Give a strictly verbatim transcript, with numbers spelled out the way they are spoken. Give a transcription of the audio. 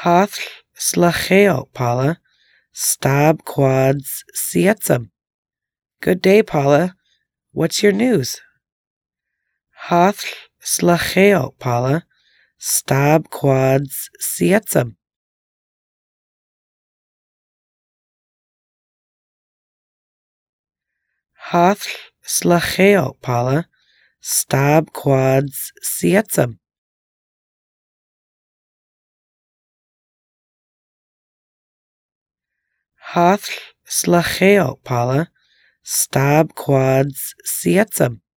Hathll slacheo, Paula. Stab quads sietzum. Good day, Paula. What's your news? Hathll slacheo, Paula. Stab quads sietzum. Hathll slacheo, Paula. Stab quads sietzum. Hathll slacheo, Paula. Stab quads sietzum.